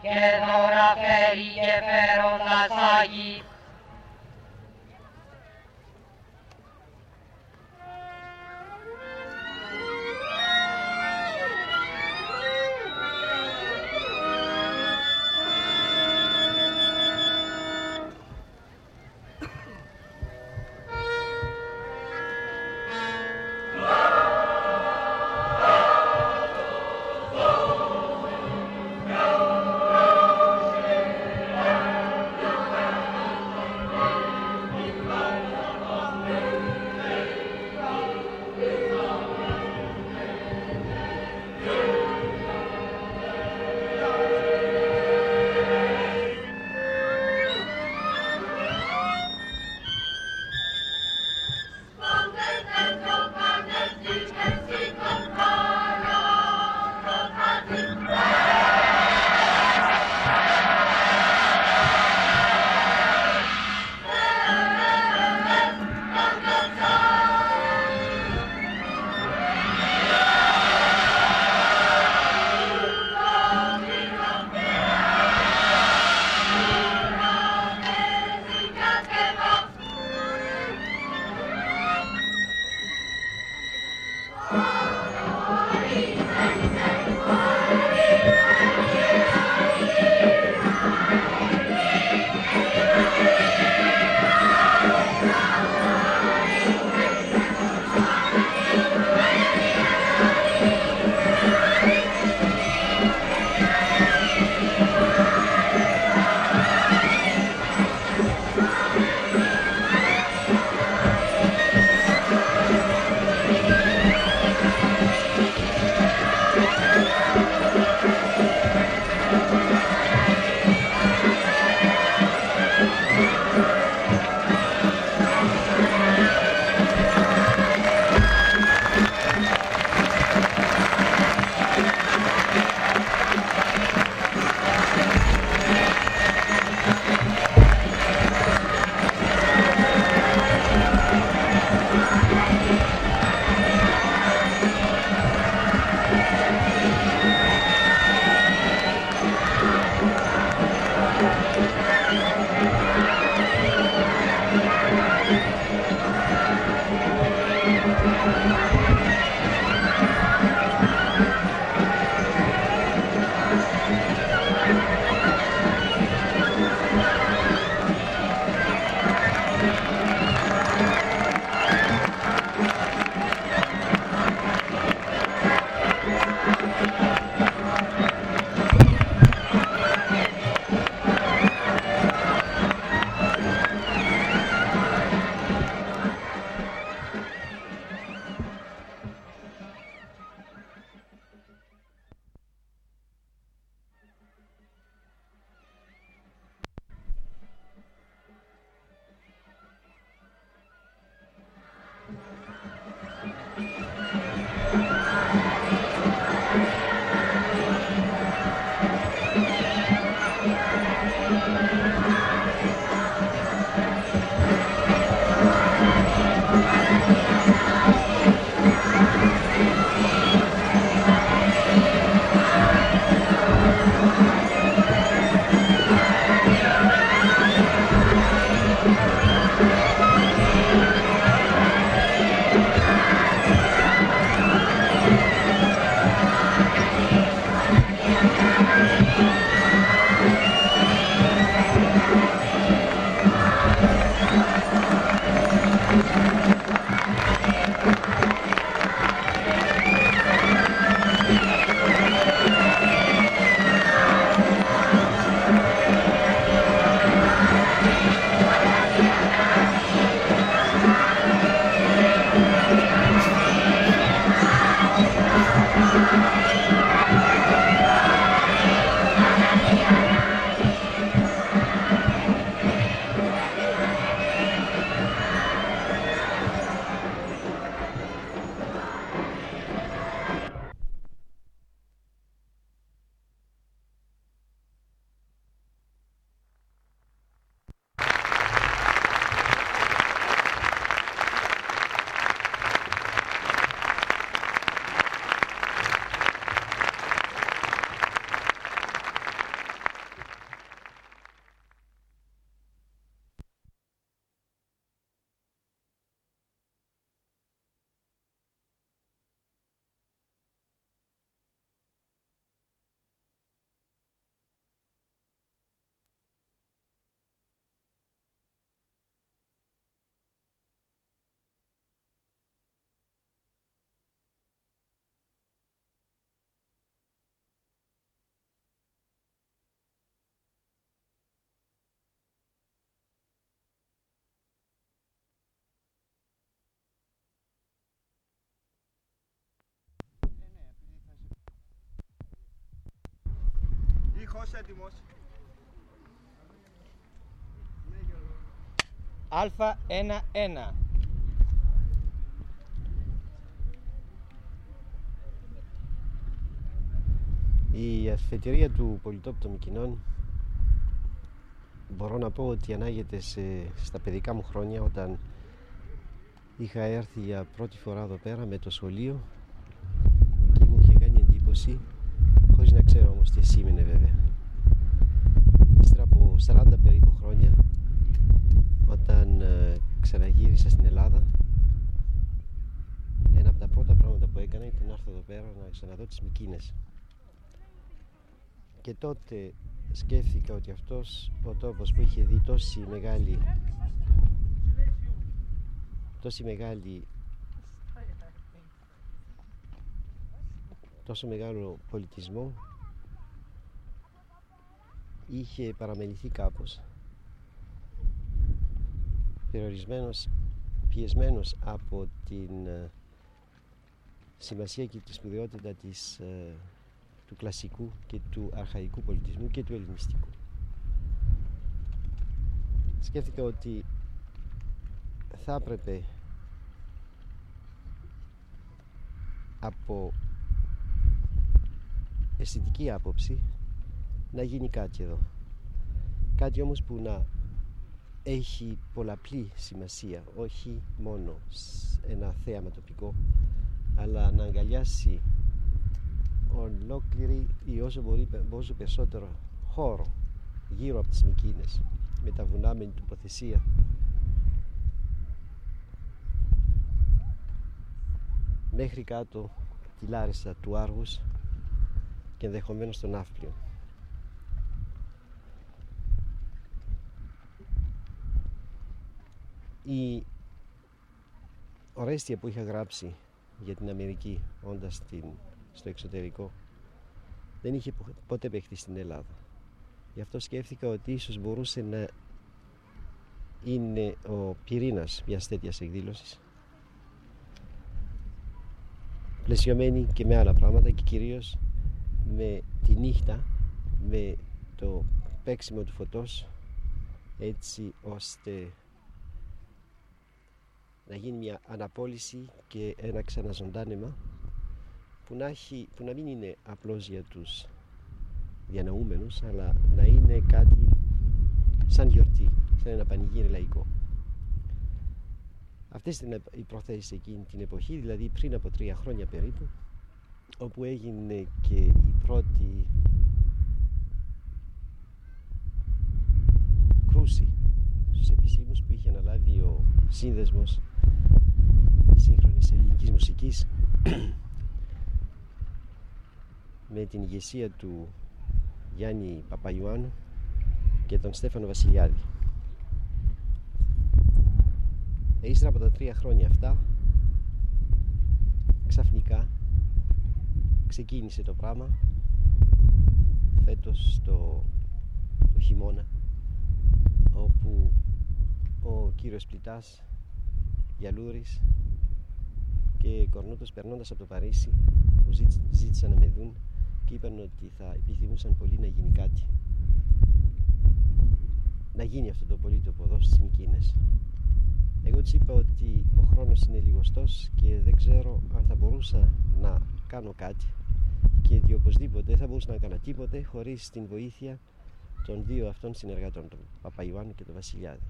che non ha feri che però la sai. Στοιχός έτοιμος. Α1-1. Η αφετηρία του Πολυτόπου των Μυκηνών μπορώ να πω ότι ανάγεται στα παιδικά μου χρόνια, όταν είχα έρθει για πρώτη φορά εδώ πέρα με το σχολείο και μου είχε κάνει εντύπωση, χωρίς να ξέρω όμως τι σήμαινε βέβαια. Ύστερα από 40 περίπου χρόνια, όταν ξαναγύρισα στην Ελλάδα, ένα από τα πρώτα πράγματα που έκανα ήταν να έρθω εδώ πέρα να ξαναδώ τις Μυκήνες. Και τότε σκέφτηκα ότι αυτός ο τόπος που είχε δει τόσο μεγάλο πολιτισμό, είχε παραμεληθεί κάπως, περιορισμένος, πιεσμένος από την σημασία και τη σπουδαιότητα του κλασικού και του αρχαϊκού πολιτισμού και του ελληνιστικού. Σκέφτηκα ότι θα έπρεπε από αισθητική άποψη να γίνει κάτι εδώ. Κάτι όμως που να έχει πολλαπλή σημασία, όχι μόνο ένα θέαμα τοπικό, αλλά να αγκαλιάσει ολόκληρη ή όσο περισσότερο χώρο γύρω από τις Μυκήνες, με τα βουνά, με την τοποθεσία, μέχρι κάτω τη Λάρισα του Άργους και ενδεχομένως τον Ναύπλιο. Η ορέστια που είχα γράψει για την Αμερική όντας στο εξωτερικό δεν είχε ποτέ παιχτεί στην Ελλάδα. Γι' αυτό σκέφτηκα ότι ίσως μπορούσε να είναι ο πυρήνας μιας τέτοιας εκδήλωσης, πλαισιωμένη και με άλλα πράγματα και κυρίως με τη νύχτα, με το παίξιμο του φωτός, έτσι ώστε να γίνει μια αναπόλυση και ένα ξαναζωντάνεμα που να μην είναι απλώς για τους διανοούμενους, αλλά να είναι κάτι σαν γιορτή, σαν ένα πανηγύρι λαϊκό. Αυτές ήταν οι προθέσεις εκείνη την εποχή, δηλαδή πριν από 3 χρόνια περίπου, όπου έγινε και η πρώτη κρούση στους επισήμους που είχε αναλάβει ο Σύνδεσμος Σύγχρονης Ελληνικής Μουσικής με την ηγεσία του Γιάννη Παπαϊωάννου και τον Στέφανο Βασιλιάδη. Ύστερα από τα 3 χρόνια αυτά, ξαφνικά ξεκίνησε το πράγμα φέτος το χειμώνα, όπου ο κύριος Πλητάς, Γιαλούρης και Κορνούτος, περνώντας από το Παρίσι, που ζήτησαν να με δουν και είπαν ότι θα επιθυμούσαν πολύ να γίνει κάτι, να γίνει αυτό το πολύτοπο εδώ στις Μυκήνες. Εγώ τους είπα ότι ο χρόνος είναι λιγοστός και δεν ξέρω αν θα μπορούσα να κάνω κάτι, και ότι οπωσδήποτε δεν θα μπορούσα να κάνω τίποτε χωρίς την βοήθεια των 2 αυτών συνεργατών, τον Παπαϊωάννου και τον Βασιλιάδη.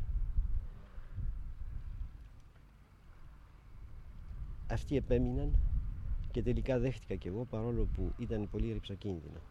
Αυτοί επέμειναν και τελικά δέχτηκα κι εγώ, παρόλο που ήταν πολύ ρυψοκίνδυνο.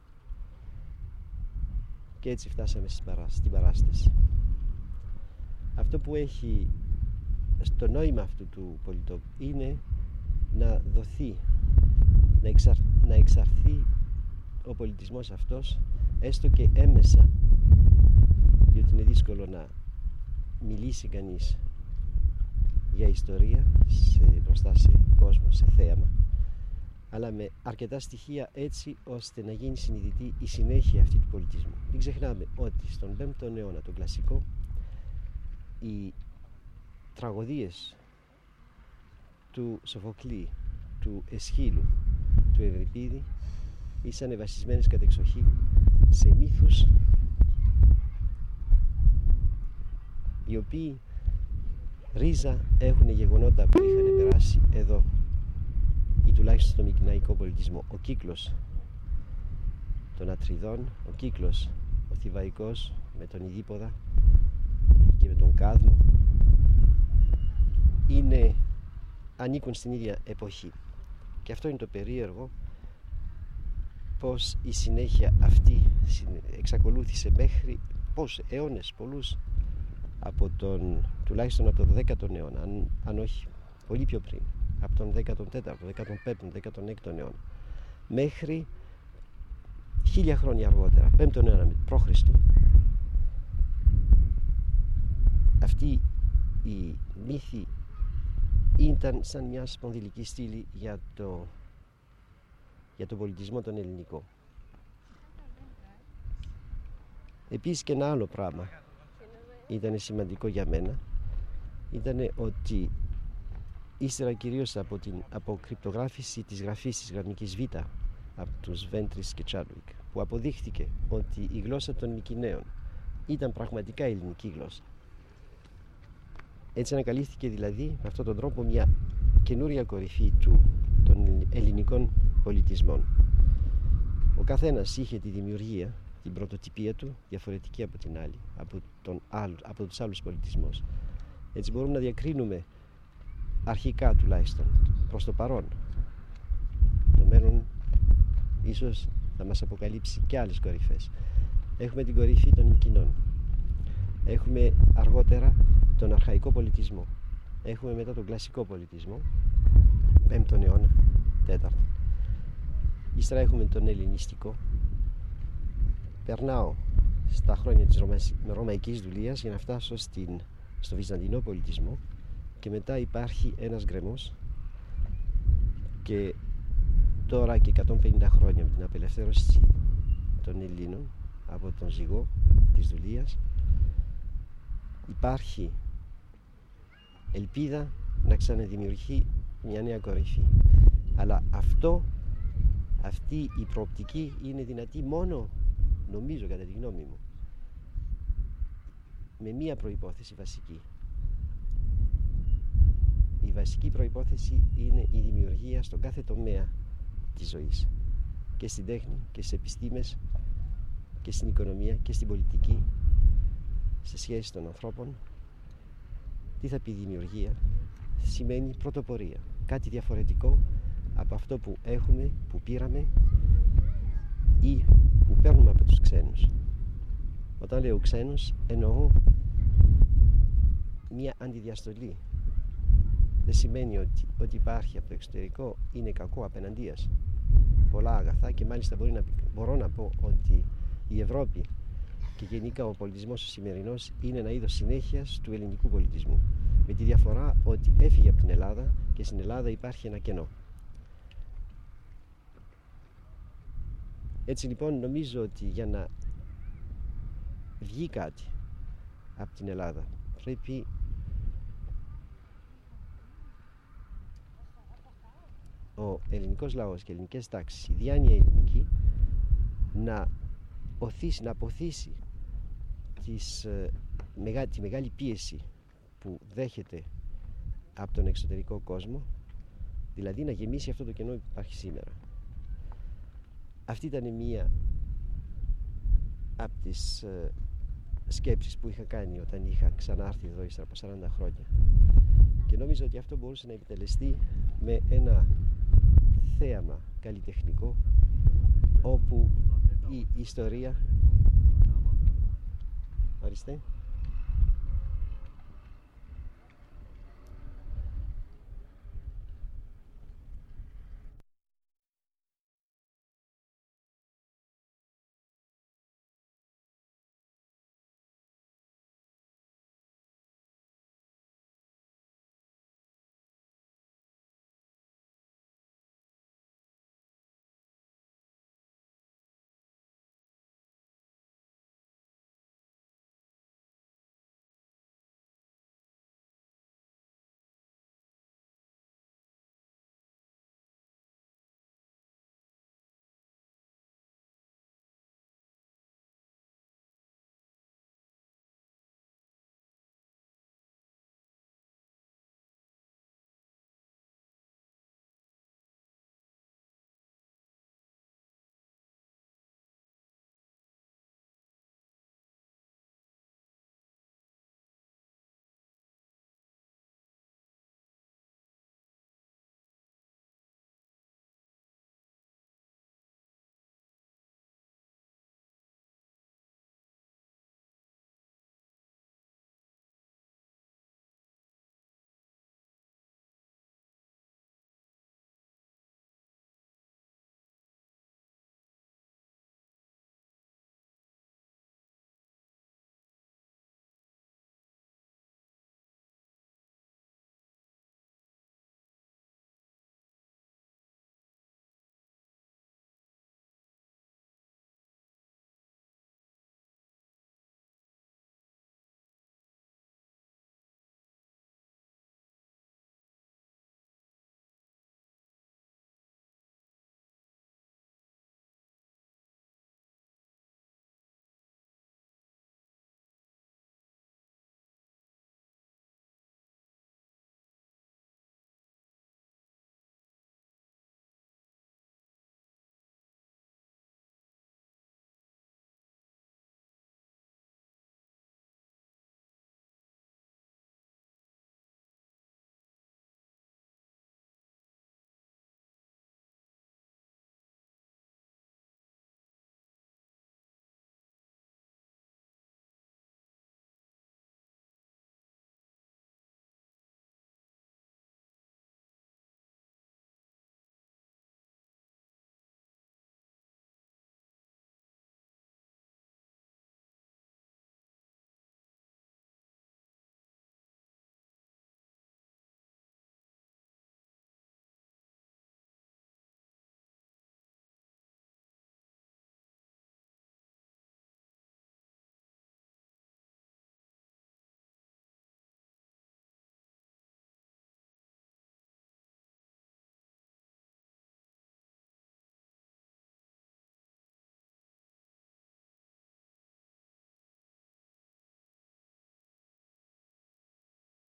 Και έτσι φτάσαμε στην παράσταση. Αυτό που έχει στο νόημα αυτού του πολυτόπου είναι να δοθεί, να εξαρθεί ο πολιτισμός αυτός, έστω και έμεσα, διότι είναι δύσκολο να μιλήσει κανείς για ιστορία μπροστά σε κόσμο, σε θέαμα, αλλά με αρκετά στοιχεία, έτσι ώστε να γίνει συνειδητή η συνέχεια αυτή του πολιτισμού. Μην ξεχνάμε ότι στον 5ο αιώνα, τον κλασικό, οι τραγωδίες του Σοφοκλή, του Εσχύλου, του Ευρυπίδη ήσαν βασισμένες κατεξοχήν σε μύθους οι οποίοι ρίζα έχουν γεγονότα που είχαν περάσει εδώ ή τουλάχιστον στο μικηναϊκό πολιτισμό. Ο κύκλος των Ατριδών, ο κύκλος ο Θηβαϊκός με τον Ιδίποδα και με τον Κάδμο ανήκουν στην ίδια εποχή. Και αυτό είναι το περίεργο, πως η συνέχεια αυτή εξακολούθησε μέχρι αιώνες πολλούς, τουλάχιστον από τον 10ο αιώνα, αν όχι πολύ πιο πριν, από τον 14ο, 15ο, 16ο αιώνα, μέχρι 1000 χρόνια αργότερα, 5ο αιώνα π.Χ. Αυτή η μύθη ήταν σαν μια σπονδυλική στήλη για τον πολιτισμό τον ελληνικό. Επίσης και ένα άλλο πράγμα ήταν σημαντικό για μένα, ήταν ότι ύστερα κυρίως από την αποκρυπτογράφηση της γραφής της γραμμικής Β από τους Βέντρις και Τσάντουικ, που αποδείχθηκε ότι η γλώσσα των Μικηναίων ήταν πραγματικά ελληνική γλώσσα. Έτσι ανακαλύφθηκε δηλαδή με αυτόν τον τρόπο μια καινούρια κορυφή των ελληνικών πολιτισμών. Ο καθένας είχε τη δημιουργία, την πρωτοτυπία του διαφορετική από την άλλη, από τους άλλους πολιτισμούς. Έτσι μπορούμε να διακρίνουμε αρχικά τουλάχιστον προς το παρόν. Το μέλλον ίσως θα μας αποκαλύψει και άλλες κορυφές. Έχουμε την κορυφή των Μικηνών. Έχουμε αργότερα τον αρχαϊκό πολιτισμό. Έχουμε μετά τον κλασικό πολιτισμό, 5ο αιώνα, 4ο. Ύστερα έχουμε τον ελληνιστικό. Περνάω στα χρόνια της ρωμαϊκής δουλείας για να φτάσω στο βυζαντινό πολιτισμό και μετά υπάρχει ένας γκρεμός και τώρα και 150 χρόνια με την απελευθέρωση των Ελλήνων από τον ζυγό της δουλείας υπάρχει ελπίδα να ξαναδημιουργεί μια νέα κορυφή. Αλλά αυτή η προοπτική είναι δυνατή μόνο, νομίζω κατά τη γνώμη μου, με μία προϋπόθεση βασική. Η βασική προϋπόθεση είναι η δημιουργία στον κάθε τομέα της ζωής, και στην τέχνη και στις επιστήμες και στην οικονομία και στην πολιτική, σε σχέση των ανθρώπων. Τι θα πει δημιουργία? Σημαίνει πρωτοπορία, κάτι διαφορετικό από αυτό που έχουμε, που πήραμε ή που παίρνουμε από τους ξένους. Όταν λέω ξένους εννοώ μια αντιδιαστολή. Δεν σημαίνει ότι ό,τι υπάρχει από το εξωτερικό είναι κακό απέναντίας. Πολλά αγαθά, και μάλιστα μπορώ να πω ότι η Ευρώπη και γενικά ο πολιτισμός ο σημερινός είναι ένα είδος συνέχειας του ελληνικού πολιτισμού, με τη διαφορά ότι έφυγε από την Ελλάδα και στην Ελλάδα υπάρχει ένα κενό. Έτσι λοιπόν νομίζω ότι για να βγει κάτι από την Ελλάδα πρέπει ο ελληνικός λαός και οι ελληνικές τάξεις, η διάνοια ελληνική, να αποθήσει τη μεγάλη πίεση που δέχεται από τον εξωτερικό κόσμο, δηλαδή να γεμίσει αυτό το κενό που υπάρχει σήμερα. Αυτή ήταν μία από τις σκέψεις που είχα κάνει όταν είχα ξανάρθει εδώ ύστερα από 40 χρόνια, και νόμιζα ότι αυτό μπορούσε να επιτελεστεί με ένα θέαμα καλλιτεχνικό όπου η ιστορία... Ορίστε.